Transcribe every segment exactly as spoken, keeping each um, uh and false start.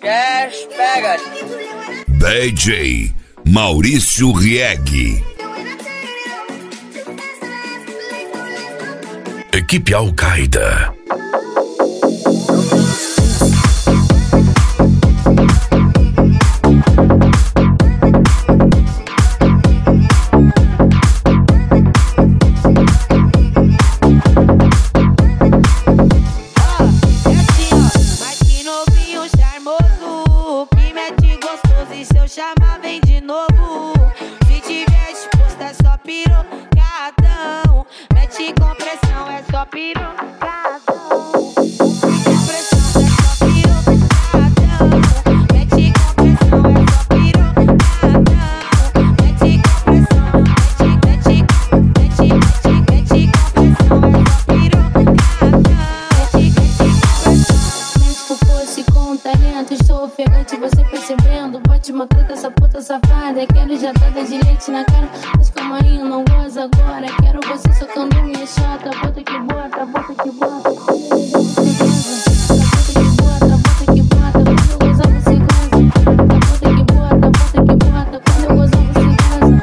Cash, pega. D J Maurício Rieg. Equipe Al-Qaeda. Quero jatada de leite na cara, mas calma aí, eu não gozo agora. Quero você socando minha chata, bota que bota, bota que bota. Bota que bota, bota que bota, quando eu gozar você goza. Bota que bota, bota que bota, quando eu gozar você goza.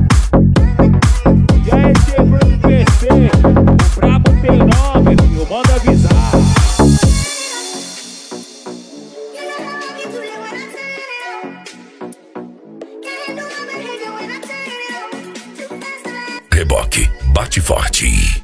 E aí, Bruno P C, o brabo tem nome, filho, manda avisar. Reboque, bate forte.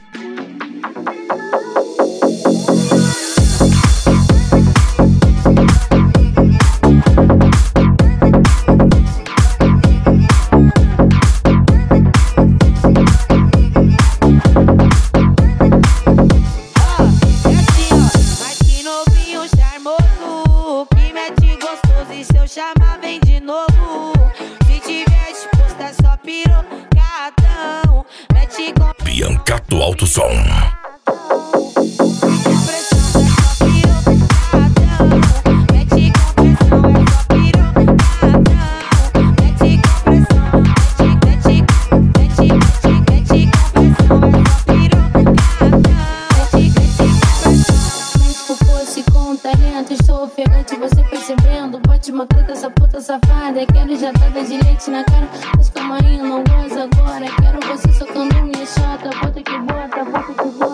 Biancato Alto Som. Estou ofegante, você percebendo? Bote uma canta, essa puta safada. Quero jatada de leite na cara, mas calma aí, eu não gozo agora. Quero você socando minha chata, bota que bota, bota que bota.